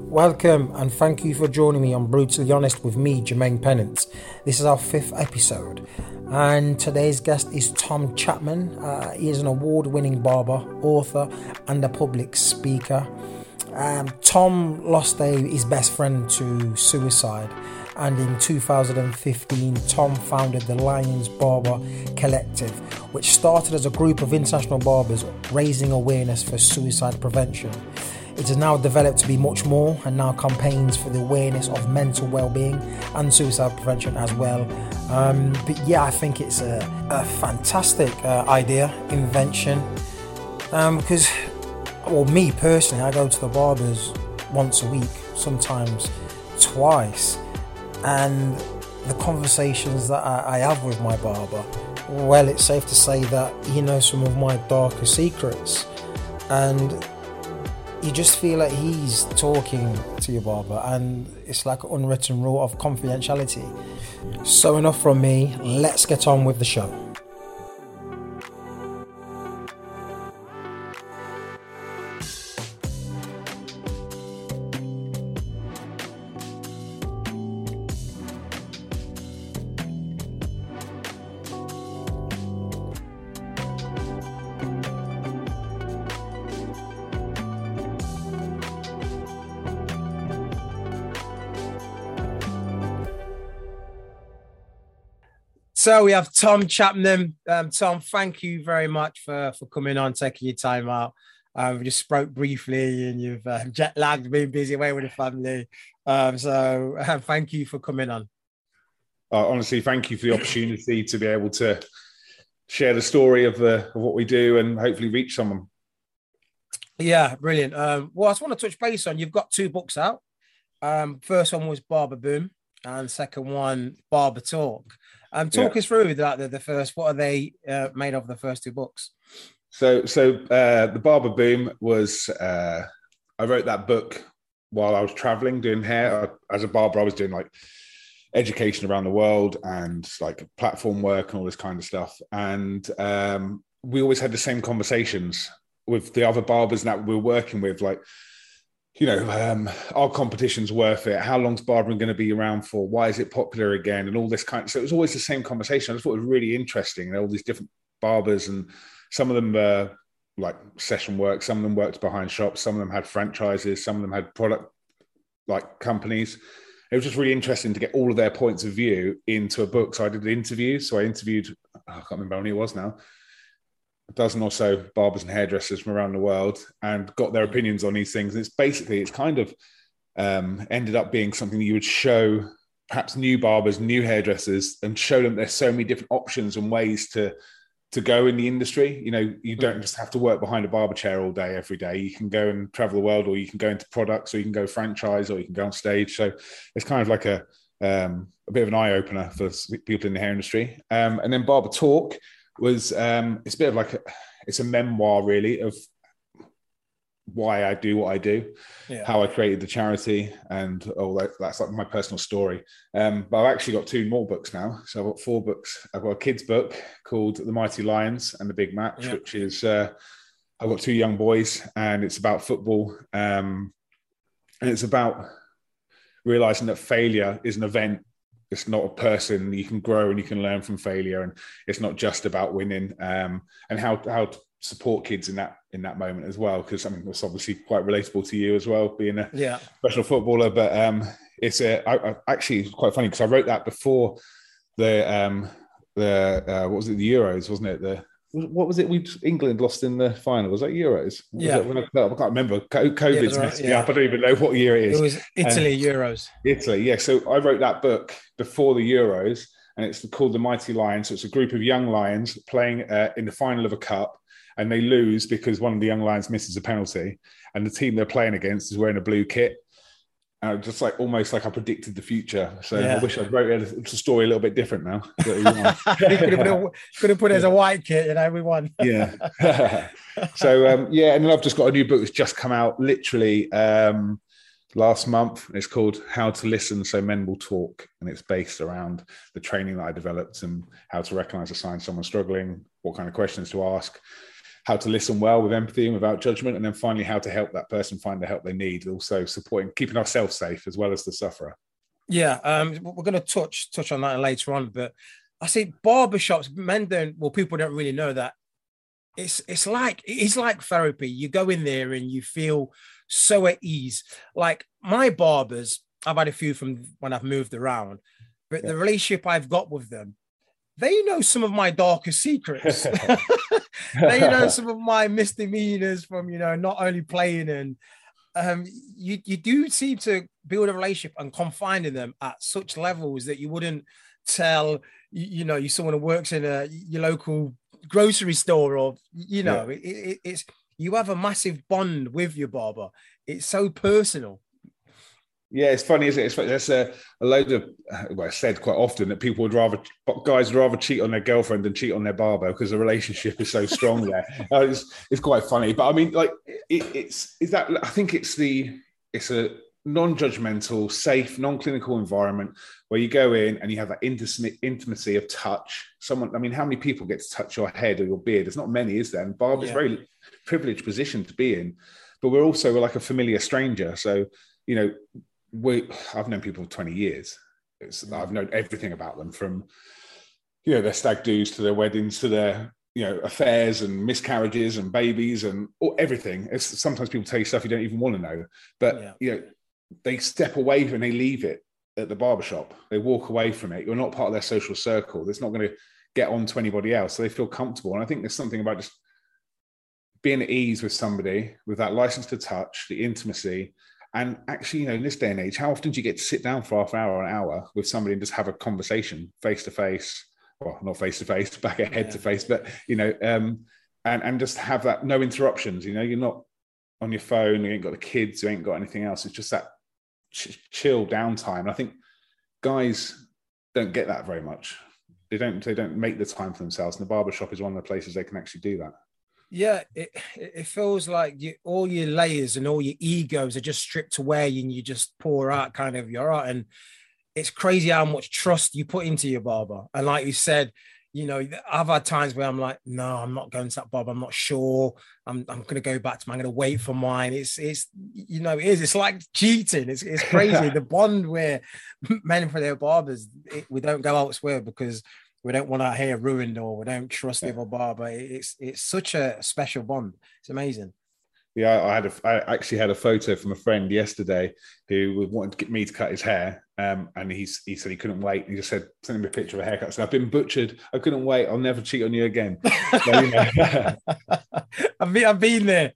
Welcome and thank you for joining me on Brutally Honest with me, Jermaine Pennant. This is our 5th episode and today's guest is Tom Chapman. He is an award-winning barber, author and a public speaker. Tom lost his best friend to suicide, and in 2015 Tom founded the Lions Barber Collective, which started as a group of international barbers raising awareness for suicide prevention. It has now developed to be much more, and now campaigns for the awareness of mental well-being and suicide prevention as well. But yeah, I think it's a fantastic idea, invention, because, well, me personally, I go to the barbers once a week, sometimes twice, and the conversations that I have with my barber, well, it's safe to say that he knows some of my darker secrets, and you just feel like he's talking to your barber, and it's like an unwritten rule of confidentiality. So enough from me, let's get on with the show. So we have Tom Chapman. Tom, thank you very much for coming on, taking your time out. We just spoke briefly, and you've jet lagged, been busy away with the family. So thank you for coming on. Honestly, thank you for the opportunity to be able to share the story of what we do and hopefully reach someone. Yeah, brilliant. Well, I just want to touch base on, you've got 2 books out. First one was Barber Boom, and second one, Barber Talk. Talk us through that. The first, what are they made of, the first 2 books? So the Barber Boom was I wrote that book while I was traveling doing hair. As a barber, I was doing like education around the world and like platform work and all this kind of stuff. And we always had the same conversations with the other barbers that we were working with, like, you know, our competition's worth it. How long's barbering going to be around for? Why is it popular again? And all this kind of, so it was always the same conversation. I just thought it was really interesting. And all these different barbers, and some of them like session work, some of them worked behind shops, some of them had franchises, some of them had product like companies. It was just really interesting to get all of their points of view into a book. So I did the interviews. So I interviewed, I can't remember how many it was now, a dozen or so barbers and hairdressers from around the world, and got their opinions on these things. And it's kind of ended up being something that you would show perhaps new barbers, new hairdressers, and show them there's so many different options and ways to go in the industry. You know, you don't just have to work behind a barber chair all day, every day. You can go and travel the world, or you can go into products, or you can go franchise, or you can go on stage. So it's kind of like a bit of an eye-opener for people in the hair industry. And then Barber Talk was it's a bit of like it's a memoir really of why I do what I do, how I created the charity, and all that. That's like my personal story. But I've actually got 2 more books now, so I've got 4 books. I've got a kids book called The Mighty Lions and the Big Match, which is I've got 2 young boys, and it's about football, and it's about realizing that failure is an event. It's not a person. You can grow and you can learn from failure, and it's not just about winning. And how to support kids in that moment as well, because I mean it's obviously quite relatable to you as well, being a professional footballer. But actually it's quite funny because I wrote that before the what was it, the Euros, wasn't it? What was it? England lost in the final. Was that Euros? I can't remember. COVID's messed me up. I don't even know what year it is. It was Italy, Euros. Italy, yeah. So I wrote that book before the Euros, and it's called The Mighty Lions. So it's a group of young lions playing in the final of a cup, and they lose because one of the young lions misses a penalty, and the team they're playing against is wearing a blue kit. Just like almost like I predicted the future. So I wish I'd wrote the story a little bit different now. You could have put it as a white kit, you know, we won. Yeah. So, and then I've just got a new book that's just come out literally last month. It's called How to Listen So Men Will Talk. And it's based around the training that I developed and how to recognize the signs someone's struggling, what kind of questions to ask, how to listen well with empathy and without judgment, and then finally how to help that person find the help they need. Also supporting, keeping ourselves safe as well as the sufferer. Yeah, we're going to touch on that later on, but I see barbershops, people don't really know that it's like therapy. You go in there and you feel so at ease. Like my barbers, I've had a few from when I've moved around, but the relationship I've got with them, they know some of my darkest secrets. They know some of my misdemeanors from, not only playing. And you do seem to build a relationship and confide in them at such levels that you wouldn't tell, you someone who works in your local grocery store, or, it's you have a massive bond with your barber. It's so personal. Yeah, it's funny, isn't it? There's a load of, it's said quite often that guys would rather cheat on their girlfriend than cheat on their barber because the relationship is so strong there. It's quite funny, but I mean, like, I think it's a non-judgmental, safe, non-clinical environment where you go in and you have that intimacy of touch. How many people get to touch your head or your beard? There's not many, is there? And barber is a very privileged position to be in, but we're also like a familiar stranger. So, I've known people for 20 years. I've known everything about them, from, their stag do's to their weddings to their, affairs and miscarriages and babies and everything. Sometimes people tell you stuff you don't even want to know, but, they step away and they leave it at the barbershop. They walk away from it. You're not part of their social circle. That's not going to get on to anybody else. So they feel comfortable. And I think there's something about just being at ease with somebody, with that license to touch, the intimacy. And actually, in this day and age, how often do you get to sit down for half an hour or an hour with somebody and just have a conversation face to face? Well, not face to face, back at head to face, but, and just have that, no interruptions. You're not on your phone, you ain't got the kids, you ain't got anything else. It's just that chill downtime. And I think guys don't get that very much. They don't make the time for themselves. And the barbershop is one of the places they can actually do that. Yeah, it feels like all your layers and all your egos are just stripped away, and you just pour out kind of your art. And it's crazy how much trust you put into your barber. And like you said, I've had times where I'm like, no, I'm not going to that barber. I'm not sure. I'm going to go back to mine. I'm going to wait for mine. It's like cheating. It's crazy. The bond where men for their barbers, we don't go elsewhere because we don't want our hair ruined, or we don't trust the other barber. It's such a special bond. It's amazing. Yeah, I actually had a photo from a friend yesterday who wanted to get me to cut his hair, and he said he couldn't wait. He just said, send him a picture of a haircut. So I've been butchered. I couldn't wait. I'll never cheat on you again. So, I've been there.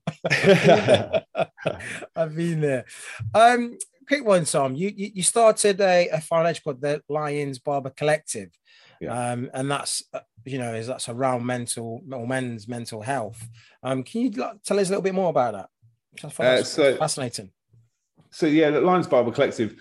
I've been there. Quick one, Tom. You started a financial called the Lions Barber Collective. Yeah. And that's that's around men's mental health. Can you tell us a little bit more about that? That's fascinating. So yeah, the Lions Barber Collective.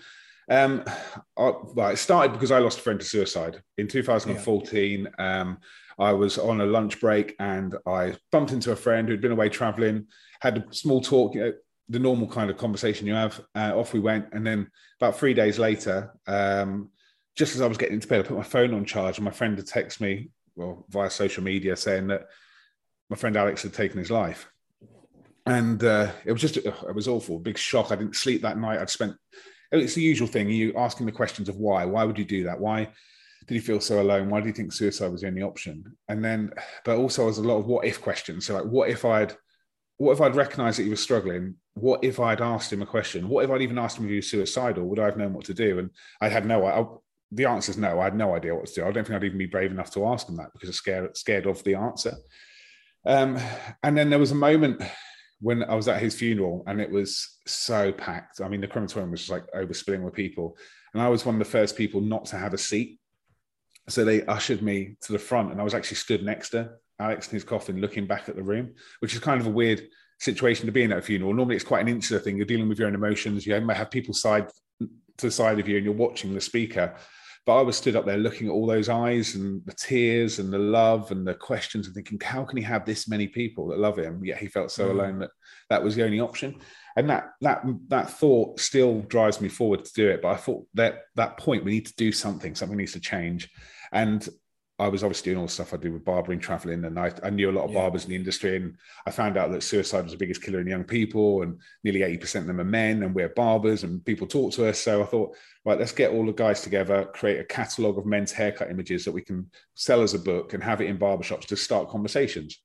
It started because I lost a friend to suicide in 2014. I was on a lunch break and I bumped into a friend who'd been away traveling, had a small talk, the normal kind of conversation you have. Off we went, and then about 3 days later, just as I was getting into bed, I put my phone on charge, and my friend had texted me, via social media, saying that my friend Alex had taken his life. And it was awful, big shock. I didn't sleep that night. It's the usual thing. You asking the questions of why would you do that? Why did you feel so alone? Why do you think suicide was the only option? And then, but also there's a lot of what if questions. So like, what if I'd recognized that he was struggling? What if I'd asked him a question? What if I'd even asked him if he was suicidal? Would I have known what to do? And the answer is no. I had no idea what to do. I don't think I'd even be brave enough to ask him that because I'm scared of the answer. And then there was a moment when I was at his funeral and it was so packed. I mean, the crematorium was just like overspilling with people. And I was one of the first people not to have a seat. So they ushered me to the front and I was actually stood next to Alex in his coffin looking back at the room, which is kind of a weird situation to be in at a funeral. Normally it's quite an insular thing. You're dealing with your own emotions. You might have people to the side of you and you're watching the speaker. But I was stood up there looking at all those eyes and the tears and the love and the questions and thinking, how can he have this many people that love him? Yet he felt so alone that was the only option. And that thought still drives me forward to do it. But I thought that point, we need to do something needs to change. And I was obviously doing all the stuff I do with barbering, traveling, and I knew a lot of barbers in the industry, and I found out that suicide was the biggest killer in young people, and nearly 80% of them are men, and we're barbers, and people talk to us. So I thought, right, let's get all the guys together, create a catalogue of men's haircut images that we can sell as a book and have it in barbershops to start conversations.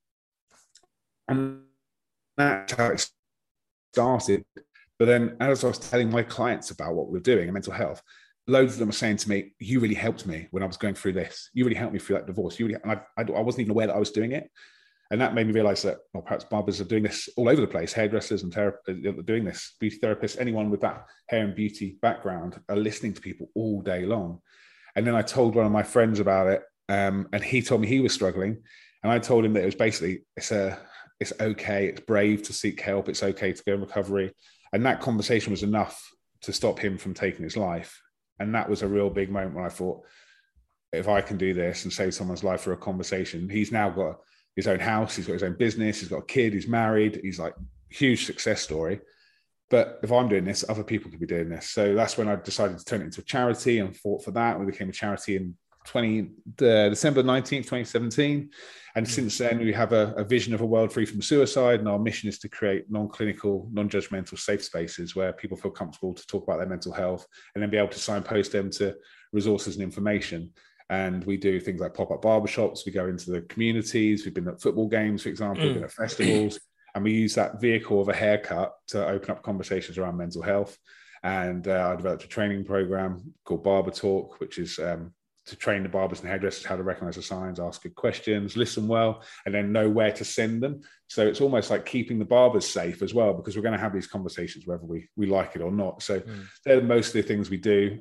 And that's how it started. But then as I was telling my clients about what we were doing in mental health, loads of them were saying to me, you really helped me when I was going through this. You really helped me through that divorce. I wasn't even aware that I was doing it. And that made me realize that, well, perhaps barbers are doing this all over the place. Hairdressers and therapists are doing this. Beauty therapists, anyone with that hair and beauty background are listening to people all day long. And then I told one of my friends about it, and he told me he was struggling. And I told him that it was basically, it's okay, it's brave to seek help. It's okay to go in recovery. And that conversation was enough to stop him from taking his life. And that was a real big moment when I thought, if I can do this and save someone's life through a conversation. He's now got his own house, he's got his own business, he's got a kid, he's married, he's like huge success story. But if I'm doing this, other people could be doing this. So that's when I decided to turn it into a charity and fought for that. We became a charity in December 19th, 2017. And since then, we have a vision of a world free from suicide. And our mission is to create non-clinical, non-judgmental safe spaces where people feel comfortable to talk about their mental health and then be able to signpost them to resources and information. And we do things like pop-up barbershops. We go into the communities. We've been at football games, for example, we've been at festivals. And we use that vehicle of a haircut to open up conversations around mental health. And I developed a training program called Barber Talk, which is to train the barbers and hairdressers how to recognize the signs, ask good questions, listen well, and then know where to send them. So it's almost like keeping the barbers safe as well, because we're going to have these conversations whether we like it or not. So they're most of the things we do.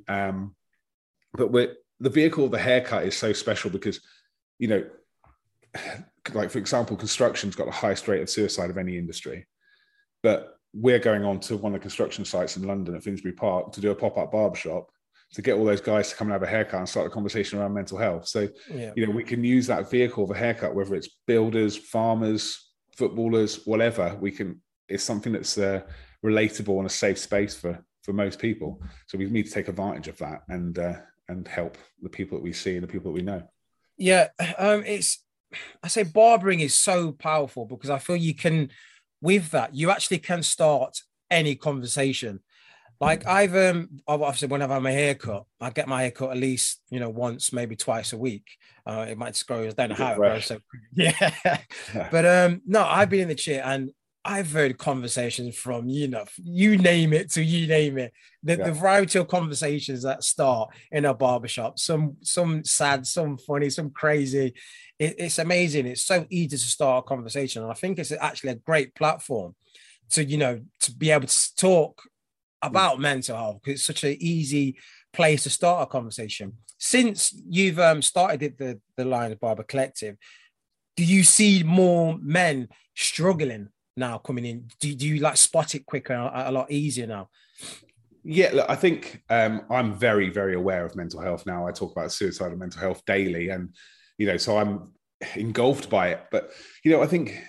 But the vehicle of the haircut is so special because, you know, like, for example, construction's got the highest rate of suicide of any industry. But we're going on to one of the construction sites in London at Finsbury Park to do a pop-up barbershop to get all those guys to come and have a haircut and start a conversation around mental health. So, you know, we can use that vehicle of a haircut, whether it's builders, farmers, footballers, whatever. It's something that's relatable and a safe space for most people. So we need to take advantage of that and help the people that we see and the people that we know. Yeah, I say barbering is so powerful because I feel you can, with that, you actually can start any conversation. Like I've obviously whenever I'm a haircut, I get my haircut at least, you know, once, maybe twice a week. It might just grow, I don't know how it grows. So yeah. But no, I've been in the chair and I've heard conversations from, you know, you name it to you name it. The variety of conversations that start in a barbershop, some sad, some funny, some crazy. It's amazing. It's so easy to start a conversation. And I think it's actually a great platform to, you know, to be able to talk about mental health, because it's such an easy place to start a conversation. Since you've started the Lions Barber Collective, do you see more men struggling now coming in? Do you like spot it quicker, a lot easier now? Yeah, look, I think I'm very, very aware of mental health now. I talk about suicide and mental health daily, and you know, so I'm engulfed by it. But you know, I think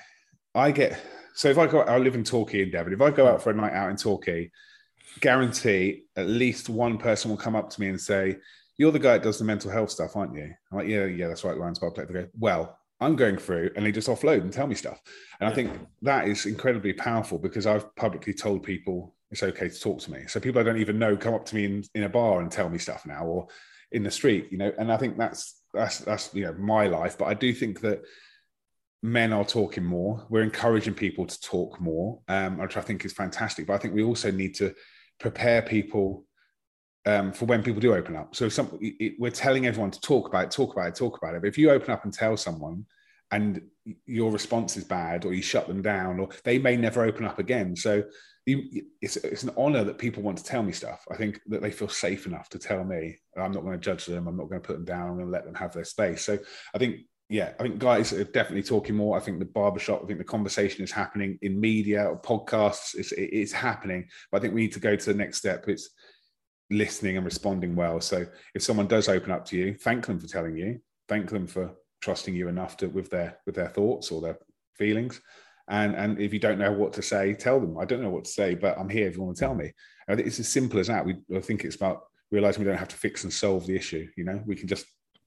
if I live in Torquay in Devon. If I go out for a night out in Torquay, guarantee at least one person will come up to me and say, "You're the guy that does the mental health stuff, aren't you?" I'm like, "Yeah, that's right, Lions Barber Collective." They go, "Well, I'm going through," and they just offload and tell me stuff. And I think that is incredibly powerful because I've publicly told people it's okay to talk to me. So people I don't even know come up to me in a bar and tell me stuff now, or in the street, you know. And I think that's you know, my life. But I do think that men are talking more. We're encouraging people to talk more, which I think is fantastic. But I think we also need to prepare people for when people do open up. So we're telling everyone to talk about it. But if you open up and tell someone and your response is bad, or you shut them down, or they may never open up again. So it's an honor that people want to tell me stuff. I think that they feel safe enough to tell me. I'm not going to judge them. I'm not going to put them down. I'm going to let them have their space. So I think guys are definitely talking more. I think the barbershop, I think the conversation is happening in media or podcasts. It's happening. But I think we need to go to the next step. It's listening and responding well. So if someone does open up to you, thank them for telling you. Thank them for trusting you enough with their thoughts or their feelings. And if you don't know what to say, tell them, I don't know what to say, but I'm here if you want to tell me. I think it's as simple as that. I think it's about realizing we don't have to fix and solve the issue. You know, we can just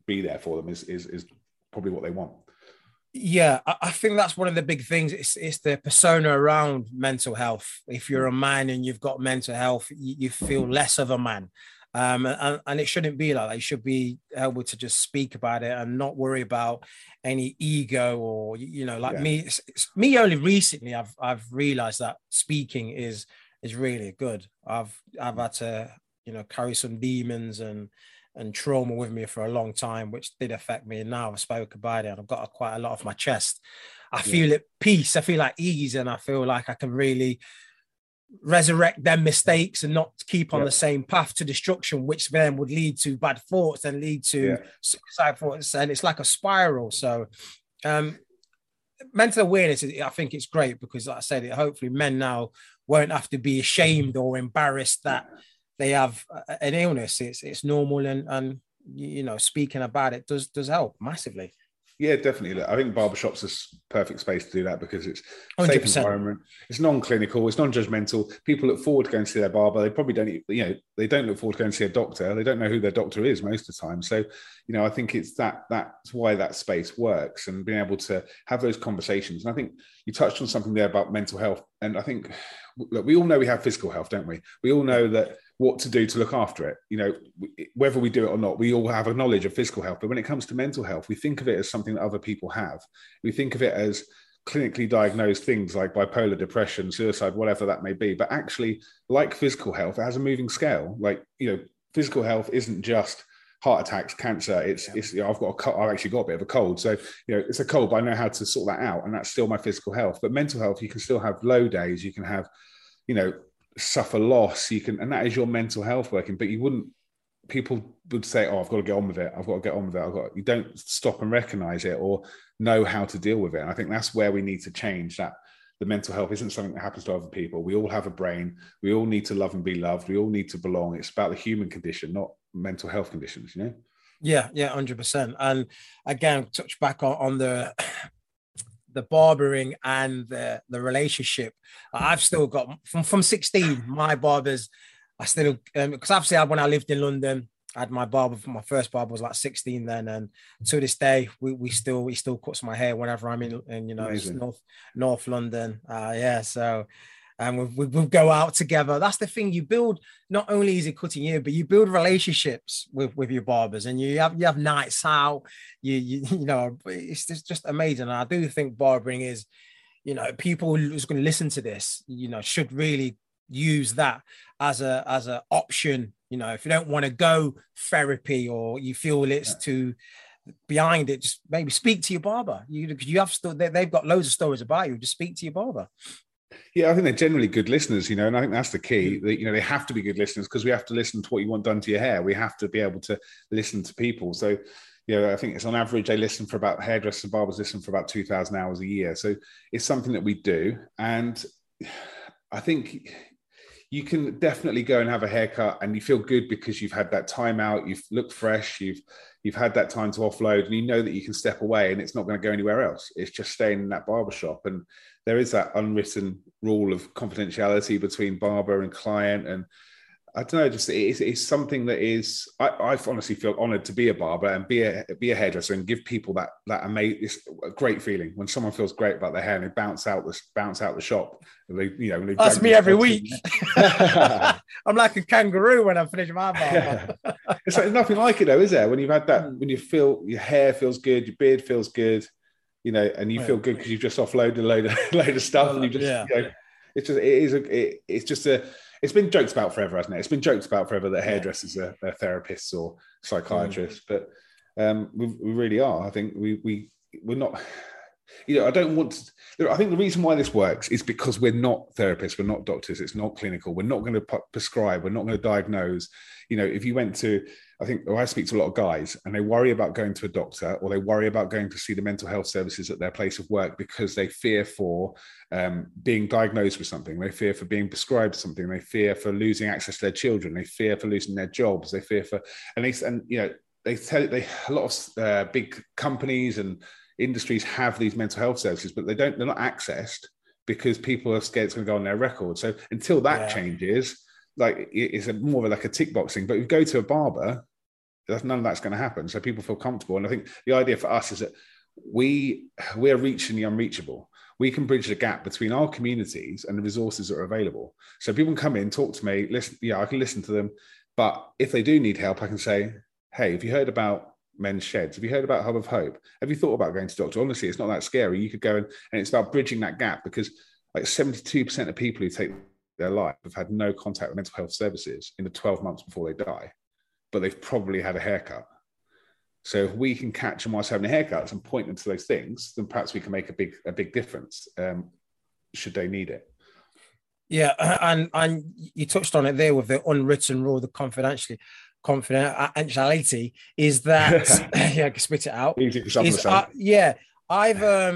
be there for them is probably what they want. Yeah, I think that's one of the big things. It's the persona around mental health. If you're a man and you've got mental health, you feel less of a man. And it shouldn't be like that. You should be able to just speak about it and not worry about any ego or, like me. It's me only recently I've realized that speaking is really good. I've had to, carry some demons and trauma with me for a long time, which did affect me. And now I've spoke about it and I've got quite a lot off my chest. I feel at peace. I feel like ease, and I feel like I can really resurrect them mistakes and not keep on the same path to destruction, which then would lead to bad thoughts and lead to suicide thoughts. And it's like a spiral. So mental awareness, I think it's great because, like I said, hopefully men now won't have to be ashamed or embarrassed that they have an illness. It's normal, and speaking about it does help massively. Yeah, definitely. Look, I think barbershops is perfect space to do that because it's 100%. Safe environment. It's non-clinical. It's non-judgmental. People look forward to going to see their barber. They probably don't, they don't look forward to going to see a doctor. They don't know who their doctor is most of the time. So, I think it's that's why that space works, and being able to have those conversations. And I think you touched on something there about mental health. And I think, look, we all know we have physical health, don't we? We all know that what to do to look after it. Whether we do it or not, we all have a knowledge of physical health. But when it comes to mental health, we think of it as something that other people have. We think of it as clinically diagnosed things like bipolar, depression, suicide, whatever that may be. But actually, like physical health, it has a moving scale. Like, physical health isn't just heart attacks, cancer. It's I've actually got a bit of a cold. So, it's a cold, but I know how to sort that out. And that's still my physical health. But mental health, you can still have low days. You can have, suffer loss. You can, and that is your mental health working. But people would say, oh, I've got to get on with it. You don't stop and recognize it or know how to deal with it. And I think that's where we need to change that. The mental health isn't something that happens to other people. We all have a brain. We all need to love and be loved. We all need to belong. It's about the human condition, not mental health conditions, Yeah, 100%. And again, touch back on the barbering and the relationship. I've still got from 16, my barbers, I still, because obviously when I lived in London, I had my barber, my first barber was like 16 then. And to this day, he still cuts my hair whenever I'm in North London. So, and we go out together. That's the thing. You build, not only is it cutting you, but you build relationships with your barbers, and you have nights out. It's just amazing. And I do think barbering is, people who's going to listen to this, should really use that as a option. If you don't want to go therapy or you feel it's too behind it, just maybe speak to your barber. You have they've got loads of stories about you. Just speak to your barber. Yeah, I think they're generally good listeners, and I think that's the key. They have to be good listeners because we have to listen to what you want done to your hair. We have to be able to listen to people. So, I think it's on average they listen for about, hairdressers and barbers listen for about 2,000 hours a year. So it's something that we do, and I think you can definitely go and have a haircut and you feel good because you've had that time out, you've looked fresh, you've had that time to offload, and you know that you can step away and it's not going to go anywhere else. It's just staying in that barbershop. And there is that unwritten rule of confidentiality between barber and client. And I don't know, just it's something that is, I honestly feel honored to be a barber and be a hairdresser and give people that amazing, it's a great feeling when someone feels great about their hair and they bounce out the shop. That's me every week. I'm like a kangaroo when I finish my barber. It's like nothing like it though, is there? When you've had that, when you feel your hair feels good, your beard feels good, and you feel good because you've just offloaded a load of stuff, and you just, it's been joked about forever, hasn't it? It's been joked about forever that hairdressers are therapists or psychiatrists, but we really are. I think we're not. I don't want to. I think the reason why this works is because we're not therapists, we're not doctors. It's not clinical. We're not going to prescribe. We're not going to diagnose. If you went to, I speak to a lot of guys, and they worry about going to a doctor, or they worry about going to see the mental health services at their place of work because they fear for being diagnosed with something. They fear for being prescribed something. They fear for losing access to their children. They fear for losing their jobs. They fear for, a lot of big companies and industries have these mental health services, but they're not accessed because people are scared it's going to go on their record. So until that changes, like it's more of like a tick box thing. But if you go to a barber, none of that's going to happen. So people feel comfortable. And I think the idea for us is that we are reaching the unreachable. We can bridge the gap between our communities and the resources that are available. So people can come in, talk to me, listen. Yeah, I can listen to them. But if they do need help, I can say, hey, have you heard about Men's Sheds? Have you heard about Hub of Hope? Have you thought about going to doctor? Honestly, it's not that scary. You could go and it's about bridging that gap, because like 72% of people who take their life have had no contact with mental health services in the 12 months before they die, but they've probably had a haircut. So if we can catch them whilst having haircuts and point them to those things, then perhaps we can make a big difference, should they need it. Yeah, and you touched on it there with the unwritten rule, the confidentiality is that yeah, I can spit it out. Easy for someone to say. I've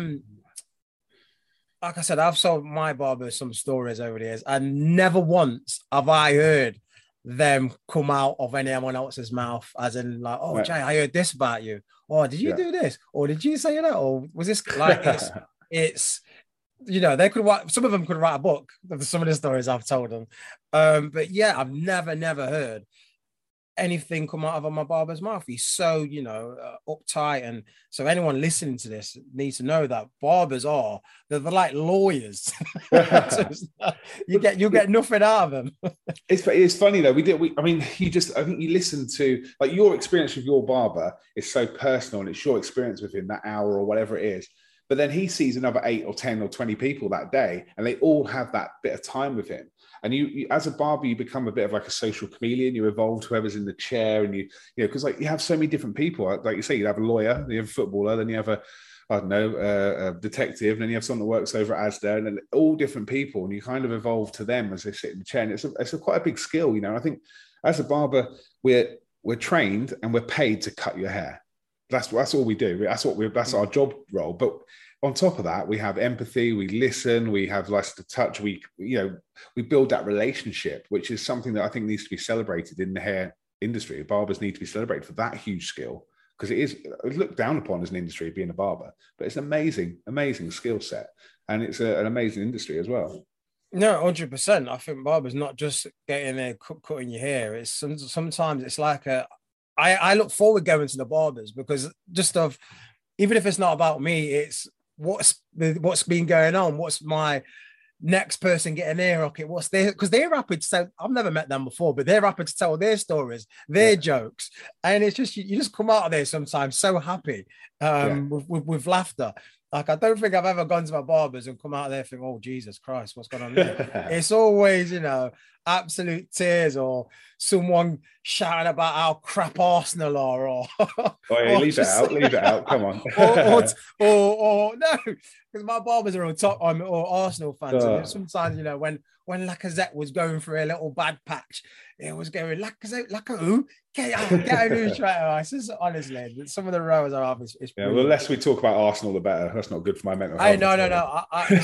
like I said, I've sold my barber some stories over the years, and never once have I heard them come out of anyone else's mouth, as in like, oh, Jay, I heard this about you. Or did you do this? Or did you say that? Or was this like it's you know, they could write, some of them could write a book of some of the stories I've told them. But yeah, I've never heard anything come out of my barber's mouth. He's so, you know, uptight. And so anyone listening to this needs to know that barbers they're like lawyers. So you get nothing out of them. It's funny though. I think you listen to, like, your experience with your barber is so personal, and it's your experience with him that hour or whatever it is. But then he sees another 8 or 10 or 20 people that day, and they all have that bit of time with him. And you as a barber, you become a bit of like a social chameleon. You evolve to whoever's in the chair, and you know, because like you have so many different people. Like you say, you have a lawyer, then you have a footballer, then you have a detective, and then you have someone that works over at Asda, and then all different people, and you kind of evolve to them as they sit in the chair. And it's quite a big skill, you know. I think as a barber, we're trained and we're paid to cut your hair. That's all we do. That's our job role. But on top of that, we have empathy. We listen. We have license to touch. We build that relationship, which is something that I think needs to be celebrated in the hair industry. Barbers need to be celebrated for that huge skill, because it's looked down upon as an industry, being a barber, but it's an amazing skill set, and it's an amazing industry as well. No, 100%. I think barbers not just getting there cutting your hair. It's sometimes it's like I look forward going to the barbers, because even if it's not about me, it's what's been going on. What's my next person getting their rocket? What's their, because they're happy to tell. I've never met them before, but they're happy to tell their stories, their jokes, and it's just you just come out of there sometimes so happy, with laughter. Like, I don't think I've ever gone to my barbers and come out of there thinking, oh, Jesus Christ, what's going on there? It's always, you know, absolute tears, or someone shouting about how crap Arsenal are, or leave it out. Come on. or no, because my barbers are or Arsenal fans. And sometimes, you know, when Lacazette was going through a little bad patch, it was going, Lacazette, who? Get a new striker. Honestly, some of the rows are obviously. Yeah, well, the less we talk about Arsenal, the better. That's not good for my mental health. No.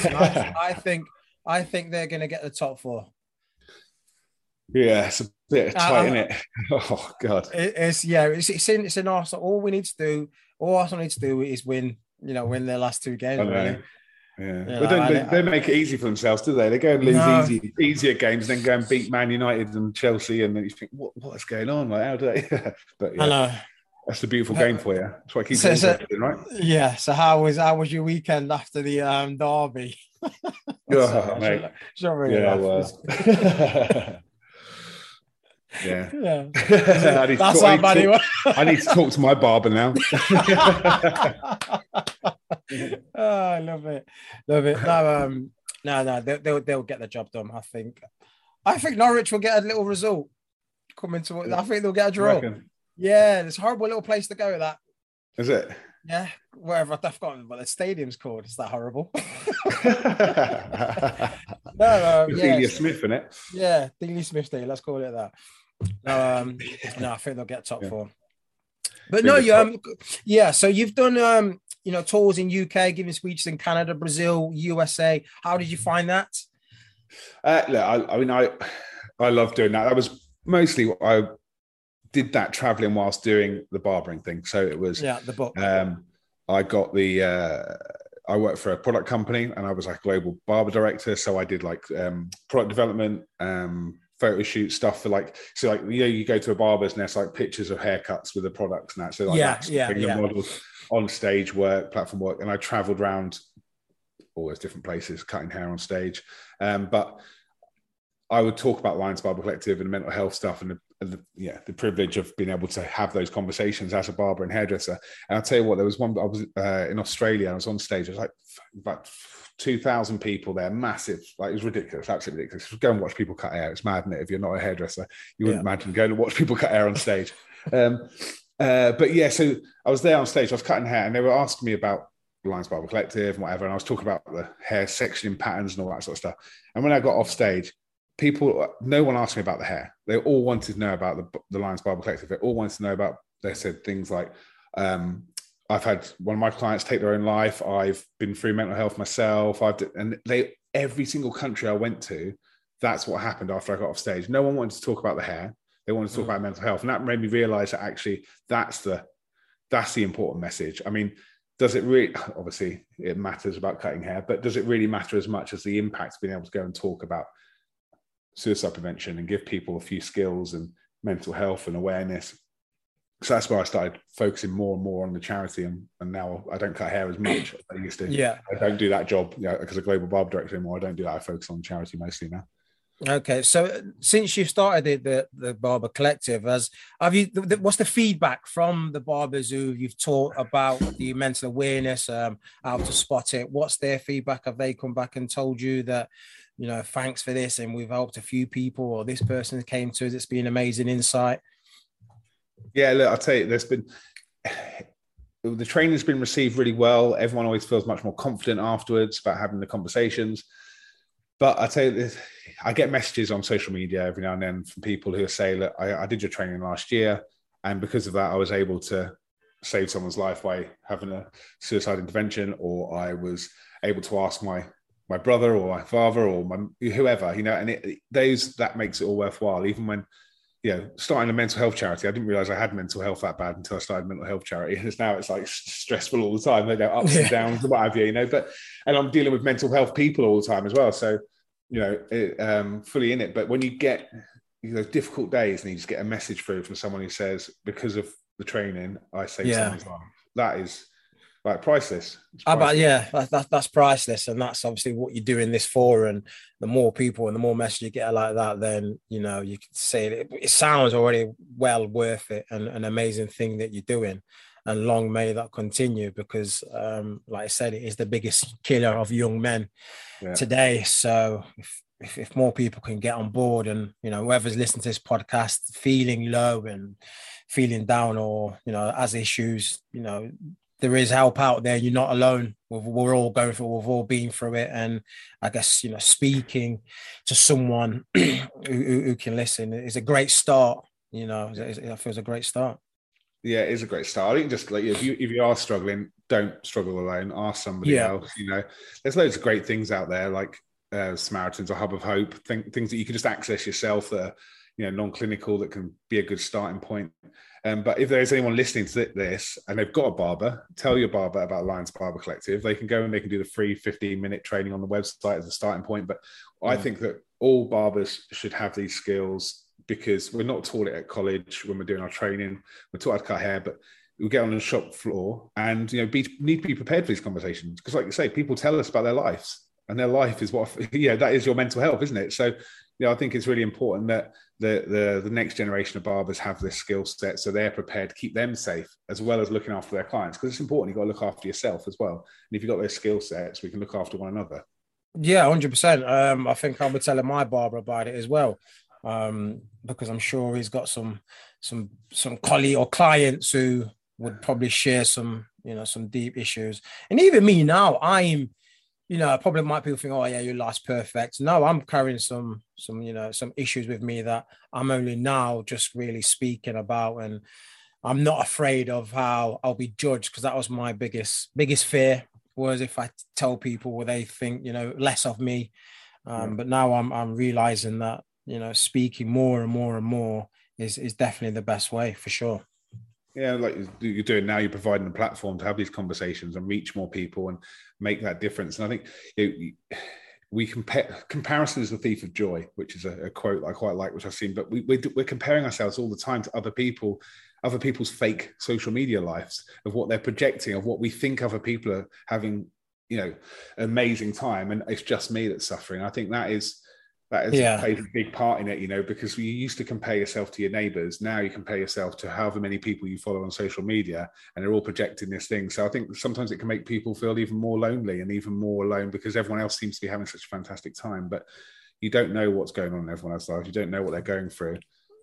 I think they're going to get the top 4. Yeah, it's a bit tight, isn't it? Oh God, it's in Arsenal. All Arsenal needs to do is win. You know, win their last 2 games. Really. Yeah, but they make it easy for themselves, do they? They go and lose easier games, then go and beat Man United and Chelsea, and then you think, what's going on? Like, how do they? But yeah, I know. That's the beautiful game for you. That's what keeps interesting, right? Yeah. So how was your weekend after the derby? Mate. Yeah. I need to talk to my barber now. I love it. No, they'll get the job done. I think Norwich will get a little result coming to it. I think they'll get a draw. Yeah, it's a horrible little place to go. That is it. Yeah, wherever I've forgotten what the stadium's called. Is that horrible? Delia Smith, isn't it? Yeah, Delia Smith Day. Let's call it that. No, I think they'll get top 4. But so you've done tours in UK, giving speeches in Canada, Brazil, USA. How did you find that? Look, I love doing that. That was mostly what I did, that traveling whilst doing the barbering thing. So it was the book. I got I worked for a product company, and I was like global barber director. So I did like product development, photo shoot stuff for like, so like, you know, you go to a barber's and there's like pictures of haircuts with the products and that. So like that's the models on stage work, platform work. And I traveled around all those different places, cutting hair on stage. But I would talk about Lions Barber Collective and mental health stuff and the privilege of being able to have those conversations as a barber and hairdresser. And I'll tell you what, there was one, I was in Australia, I was on stage, it was like about 2,000 people there, massive, like it was ridiculous, absolutely ridiculous. Go and watch people cut hair. It's mad, isn't it? If you're not a hairdresser, you wouldn't imagine going to watch people cut hair on stage. But yeah, so I was there on stage, I was cutting hair and they were asking me about Lions Barber Collective and whatever. And I was talking about the hair sectioning patterns and all that sort of stuff. And when I got off stage, no one asked me about the hair. They all wanted to know about the Lions Barber Collective. They all wanted to know about, they said things like, I've had one of my clients take their own life. I've been through mental health myself. Every single country I went to, that's what happened after I got off stage. No one wanted to talk about the hair. They wanted to talk about mental health. And that made me realize that actually that's the important message. I mean, does it really, obviously it matters about cutting hair, but does it really matter as much as the impact of being able to go and talk about suicide prevention and give people a few skills and mental health and awareness? So that's where I started focusing more and more on the charity, and now I don't cut hair as much as I used to. Yeah, I don't do that job because a global barber director anymore. I don't do that. I focus on charity mostly now. Okay, so since you've started the Barber Collective, what's the feedback from the barbers who you've taught about the mental awareness, how to spot it? What's their feedback? Have they come back and told you that, you know, thanks for this and we've helped a few people, or this person came to us, it's been amazing insight? Yeah, look, I'll tell you, the training's been received really well. Everyone always feels much more confident afterwards about having the conversations. But I tell you this, I get messages on social media every now and then from people who say, look, I did your training last year, and because of that, I was able to save someone's life by having a suicide intervention, or I was able to ask my brother or my father or whoever, you know, and that makes it all worthwhile. Even when, you know, starting a mental health charity, I didn't realize I had mental health that bad until I started a mental health charity. And it's like stressful all the time. They go ups and downs and what have you, you know, and I'm dealing with mental health people all the time as well. So, you know, fully in it. But when you get, you know, difficult days and you just get a message through from someone who says, because of the training, I saved someone's life. That is like priceless. That's priceless, and that's obviously what you're doing this for. And the more people and the more message you get like that, then, you know, you can say it sounds already well worth it, and an amazing thing that you're doing. And long may that continue, because like I said, it is the biggest killer of young men today. So if more people can get on board, and, you know, whoever's listening to this podcast feeling low and feeling down, or, you know, has issues, you know, there is help out there. You're not alone. We're all going through, we've all been through it. And I guess, you know, speaking to someone who can listen is a great start. You know, it feels a great start. Yeah, it is a great start. I think just like, if you are struggling, don't struggle alone. Ask somebody else. You know, there's loads of great things out there, like Samaritans or Hub of Hope, things that you can just access yourself that are, you know, non-clinical, that can be a good starting point. But if there's anyone listening to this and they've got a barber, tell your barber about Lions Barber Collective. They can go and they can do the free 15-minute training on the website as a starting point. But I think that all barbers should have these skills, because we're not taught it at college when we're doing our training. We're taught how to cut hair, but we get on the shop floor and, you know, need to be prepared for these conversations. Because like you say, people tell us about their lives, and their life is what, that is your mental health, isn't it? So, you know, I think it's really important that the next generation of barbers have this skill set, so they're prepared to keep them safe as well as looking after their clients, because it's important. You've got to look after yourself as well. And if you've got those skill sets, we can look after one another. Yeah, 100%. I think I'll be telling my barber about it as well, because I'm sure he's got some colleague or clients who would probably share some deep issues. And even me now, I'm, you know, probably might people think, oh yeah, your life's perfect. No, I'm carrying some issues with me that I'm only now just really speaking about, and I'm not afraid of how I'll be judged, because that was my biggest fear, was if I tell people, will they think, you know, less of me. But now I'm realizing that, you know, speaking more and more and more is definitely the best way, for sure. Yeah, like you're doing now, you're providing a platform to have these conversations and reach more people and make that difference. And I think we compare. Comparison is the thief of joy, which is a quote I quite like, which I've seen. But we're comparing ourselves all the time to other people's fake social media lives, of what they're projecting, of what we think other people are having, amazing time, and it's just me that's suffering. I think that plays a big part in it, because you used to compare yourself to your neighbors. Now you compare yourself to however many people you follow on social media, and they're all projecting this thing. So I think sometimes it can make people feel even more lonely and even more alone, because everyone else seems to be having such a fantastic time, but you don't know what's going on in everyone else's life. You don't know what they're going through.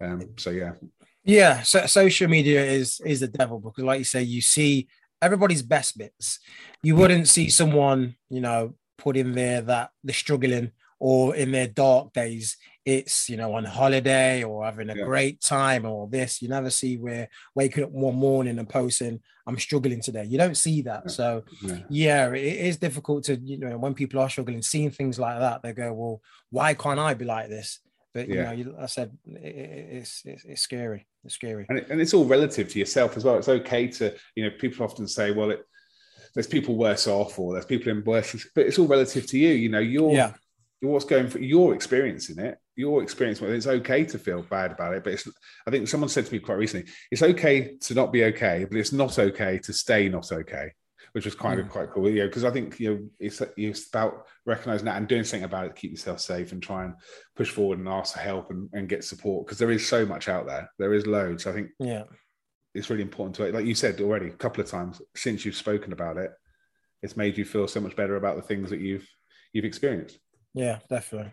So social media is the devil, because like you say, you see everybody's best bits. You wouldn't see someone, put in there that they're struggling, or in their dark days, it's, on holiday or having a great time or this. You never see where waking up one morning and posting, I'm struggling today. You don't see that. So it is difficult to, when people are struggling, seeing things like that, they go, well, why can't I be like this? But, I said, it's scary. It's scary. And it's all relative to yourself as well. It's okay to, people often say, well, there's people worse off, or there's people in worse, but it's all relative to you. What's going for, you're experiencing it. It's okay to feel bad about it, but I think someone said to me quite recently, it's okay to not be okay, but it's not okay to stay not okay, which was kind of quite cool. Because I think it's about recognizing that and doing something about it to keep yourself safe, and try and push forward and ask for help and get support, because there is so much out there. There is loads. I think it's really important to, like you said already a couple of times since you've spoken about it, it's made you feel so much better about the things that you've experienced. Yeah, definitely.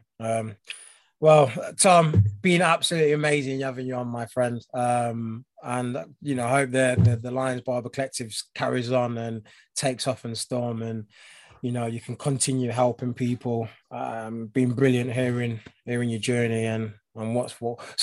Well, Tom, been absolutely amazing having you on, my friend. And I hope the Lions Barber Collective carries on and takes off and storm, and you can continue helping people. Been brilliant hearing your journey and what's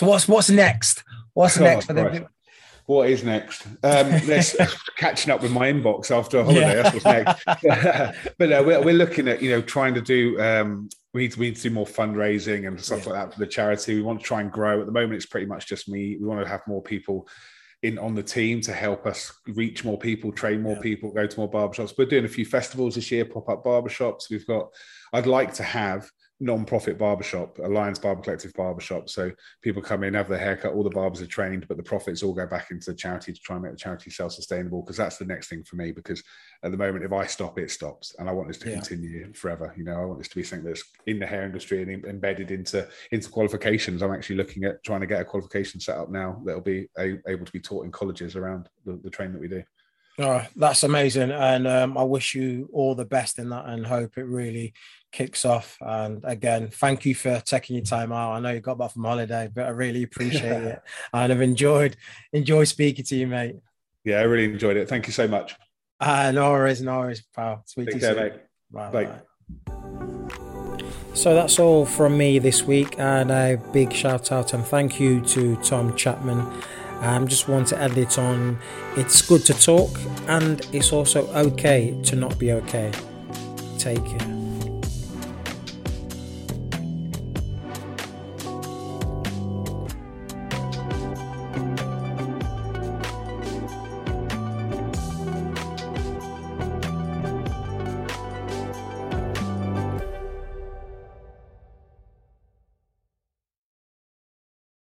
next? What's next for them? What is next? Let's catching up with my inbox after a holiday. That's what's next. But we're looking at trying to do. We need to do more fundraising and stuff like that for the charity. We want to try and grow. At the moment, it's pretty much just me. We want to have more people on the team to help us reach more people, train more people, go to more barbershops. We're doing a few festivals this year, pop-up barbershops. I'd like to have non-profit barbershop, a Lions Barber Collective barbershop. So people come in, have their haircut, all the barbers are trained, but the profits all go back into the charity to try and make the charity self-sustainable, because that's the next thing for me. Because at the moment, if I stop, it stops. And I want this to continue forever. I want this to be something that's in the hair industry and embedded into qualifications. I'm actually looking at trying to get a qualification set up now that'll be able to be taught in colleges around the training that we do. Oh, that's amazing. And I wish you all the best in that, and hope it really kicks off. And again, thank you for taking your time out. I know you got back from holiday, but I really appreciate it. And I've enjoyed speaking to you, mate. Yeah, I really enjoyed it. Thank you so much. No worries, pal. Sweet to see you. Mate. Bye. So that's all from me this week, and a big shout out and thank you to Tom Chapman. Just want to add it on. It's good to talk, and it's also okay to not be okay. Take care.